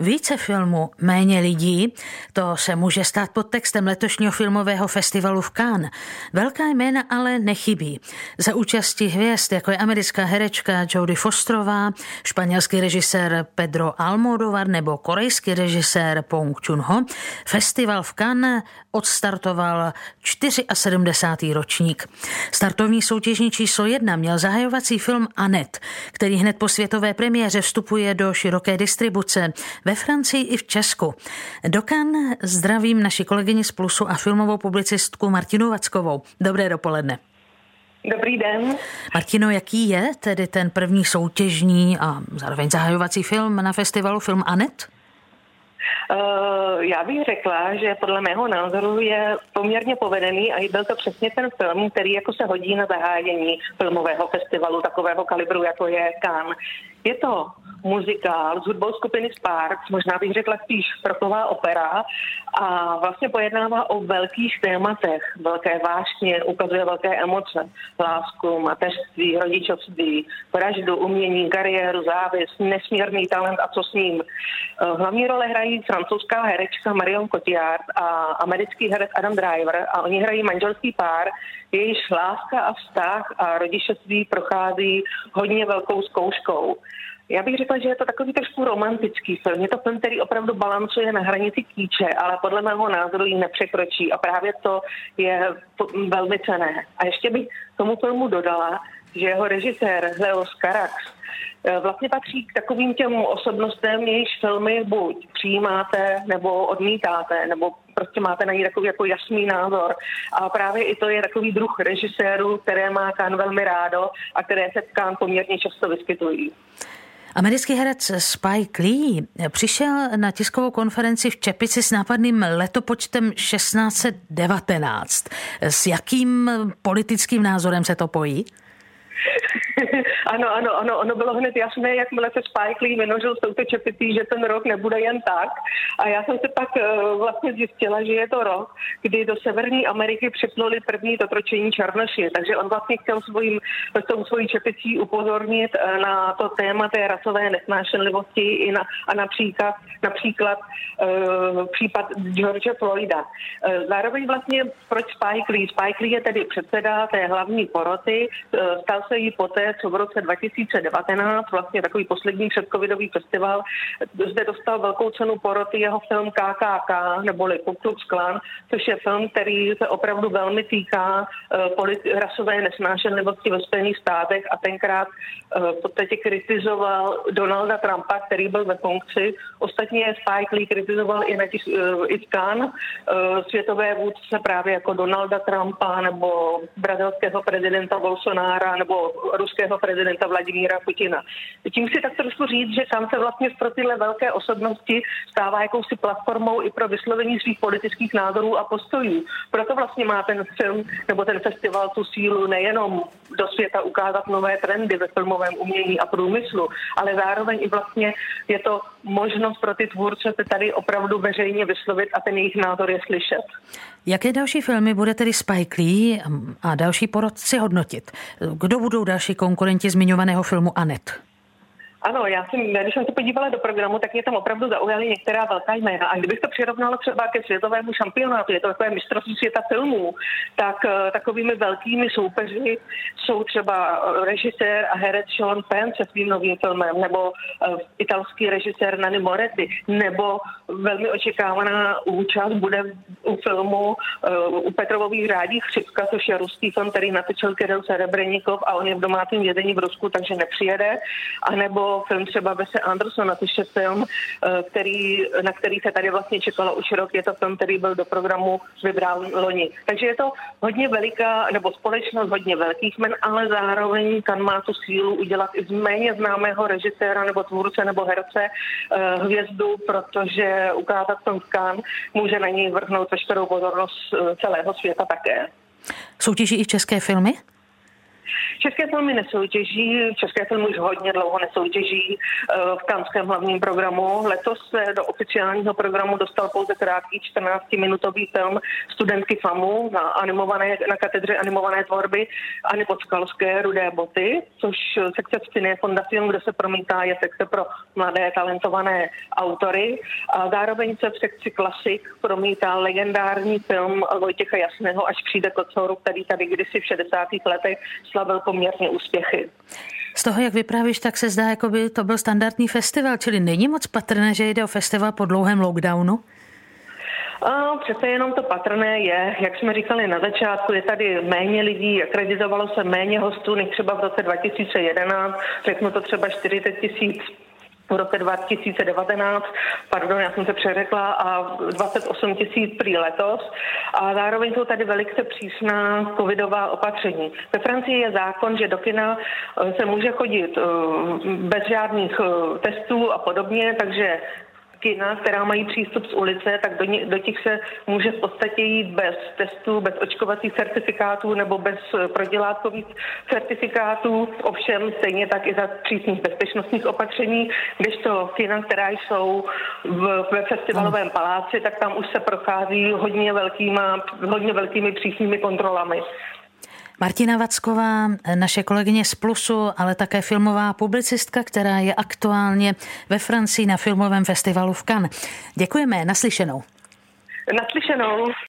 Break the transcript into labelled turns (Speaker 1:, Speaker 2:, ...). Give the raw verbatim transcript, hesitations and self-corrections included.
Speaker 1: Více filmů, méně lidí, to se může stát pod textem letošního filmového festivalu v Cannes. Velká jména ale nechybí. Za účasti hvězd, jako je americká herečka Jodie Fosterová, španělský režisér Pedro Almodóvar nebo korejský režisér Bong Joon-ho, festival v Cannes odstartoval sedmdesátý čtvrtý ročník. Startovní soutěžní číslo jedna měl zahajovací film Annette, který hned po světové premiéře vstupuje do široké distribuce ve Francii i v Česku. Do Cannes zdravím naši kolegyni z Plusu a filmovou publicistku Martinu Vackovou. Dobré dopoledne.
Speaker 2: Dobrý den.
Speaker 1: Martino, jaký je tedy ten první soutěžní a zároveň zahajovací film na festivalu, film Annette?
Speaker 2: Uh, já bych řekla, že podle mého názoru je poměrně povedený a byl to přesně ten film, který jako se hodí na zahájení filmového festivalu takového kalibru, jako je Cannes. Je to muzikál s hudbou skupiny Sparks, možná bych řekla spíš rocková opera, a vlastně pojednává o velkých tématech, velké vášně, ukazuje velké emoce, lásku, mateřství, rodičovství, vraždu, umění, kariéru, závist, nesmírný talent a co s ním. Hlavní role hrají francouzská herečka Marion Cotillard a americký herec Adam Driver a oni hrají manželský pár, jejíž láska a vztah a rodičovství prochází hodně velkou zkouškou. Já bych řekla, že je to takový trošku romantický film. Je to film, který opravdu balancuje na hranici kýče, ale podle mého názoru ji nepřekročí a právě to je velmi cenné. A ještě bych tomu filmu dodala, že jeho režisér Leos Carax vlastně patří k takovým těm osobnostem, jejichž filmy buď přijímáte nebo odmítáte, nebo prostě máte na ní takový jako jasný názor. A právě i to je takový druh režisérů, které má Cannes velmi rádo a které se v Cannes poměrně často vyskytují.
Speaker 1: Americký herec Spike Lee přišel na tiskovou konferenci v čepici s nápadným letopočtem šestnáct set devatenáct. S jakým politickým názorem se to pojí?
Speaker 2: Ano, ano, ano, ono bylo hned jasné, jakmile se Spike Lee vynožil s touto čepicí, že ten rok nebude jen tak. A já jsem se pak uh, vlastně zjistila, že je to rok, kdy do Severní Ameriky připluli první dotročení černoši. Takže on vlastně chtěl svojím, s tou svojí čepicí upozornit uh, na to téma té rasové nesnášenlivosti i na, a například, například uh, případ George Floyda. Uh, zároveň vlastně proč Spike Lee? Spike Lee je tedy předseda té hlavní poroty, uh, stal se jí poté, co v roce dva tisíce devatenáct, vlastně takový poslední předcovidový festival, zde dostal velkou cenu poroty jeho film K K K, neboli Ku Klux Klan, což je film, který se opravdu velmi týká uh, polit- rasové nesnášenlivosti ve Spojených státech a tenkrát uh, v podstatě kritizoval Donalda Trumpa, který byl ve funkci. Ostatně Spike Lee kritizoval i, na tis- uh, i v Cannes uh, světové vůdce právě jako Donalda Trumpa nebo brazilského prezidenta Bolsonára nebo ruského prezidenta Vladimíra Putina. Tím si tak trošku říct, že Cannes se vlastně pro tyhle velké osobnosti stává jakousi platformou i pro vyslovení svých politických názorů a postojů. Proto vlastně má ten film nebo ten festival tu sílu nejenom do světa ukázat nové trendy ve filmovém umění a průmyslu, ale zároveň i vlastně je to možnost pro ty tvůrce se tady opravdu veřejně vyslovit a ten jejich názor je slyšet.
Speaker 1: Jaké další filmy bude tedy Spike Lee a další porotci hodnotit? Kdo budou další konkurenti zmiňovaného filmu Annette?
Speaker 2: Ano, já jsem, když jsem se podívala do programu, tak mě tam opravdu zaujaly některá velká jména. A kdybych to přirovnala třeba ke světovému šampionátu, je to takové mistrovství světa filmů, tak uh, takovými velkými soupeři jsou třeba režisér a herec Sean Penn se svým novým filmem, nebo uh, italský režisér Nanni Moretti, nebo velmi očekávaná účast bude u filmu uh, u Petrovových řádích Chřipka, což je ruský film, který natočil Kirill Serebrennikov a on je v domácím vězení v Rusku, takže nepřijede. A nebo film třeba Wese Andersona, což je film, který, na který se tady vlastně čekalo už rok. Je to film, který byl do programu vybrán loni. Takže je to hodně veliká, nebo společnost hodně velkých men, ale zároveň Cannes má tu sílu udělat i z méně známého režiséra nebo tvůrce nebo herce hvězdu, protože ukázat film v Cannes může na něj vrhnout veškerou pozornost celého světa také.
Speaker 1: Soutěží i české filmy?
Speaker 2: České filmy nesoutěží, české filmy už hodně dlouho nesoutěží v Canském hlavním programu. Letos se do oficiálního programu dostal pouze krátký čtrnáctiminutový film studentky FAMu na, animované, na katedře animované tvorby Anny Podskalské Rudé boty, což sekce Cine Fondacion, kde se promítá, je sekce pro mladé talentované autory. A zároveň se v sekci Klasik promítá legendární film Vojtěcha Jasného Až přijde kocour, který tady kdysi v šedesátých letech slavil poměrně úspěchy.
Speaker 1: Z toho, jak vyprávíš, tak se zdá, jako by to byl standardní festival, čili není moc patrné, že jde o festival po dlouhém lockdownu?
Speaker 2: A přece jenom to patrné je, jak jsme říkali na začátku, je tady méně lidí, akreditovalo se méně hostů než třeba v roce dva tisíce jedenáct, řeknu to třeba čtyřicet tisíc v roce dva tisíce devatenáct, pardon, já jsem se přeřekla, a dvacet osm tisíc prý letos. A zároveň jsou tady velice přísná covidová opatření. Ve Francii je zákon, že do kina se může chodit bez žádných testů a podobně, takže kina, která mají přístup z ulice, tak do, ně, do těch se může v podstatě jít bez testů, bez očkovacích certifikátů nebo bez protilátkových certifikátů. Ovšem stejně tak i za přísných bezpečnostních opatření, když to kina, která jsou v, ve festivalovém paláci, tak tam už se prochází hodně velkýma, hodně velkými přísnými kontrolami.
Speaker 1: Martina Vacková, naše kolegyně z Plusu, ale také filmová publicistka, která je aktuálně ve Francii na filmovém festivalu v Cannes. Děkujeme, naslyšenou.
Speaker 2: Naslyšenou.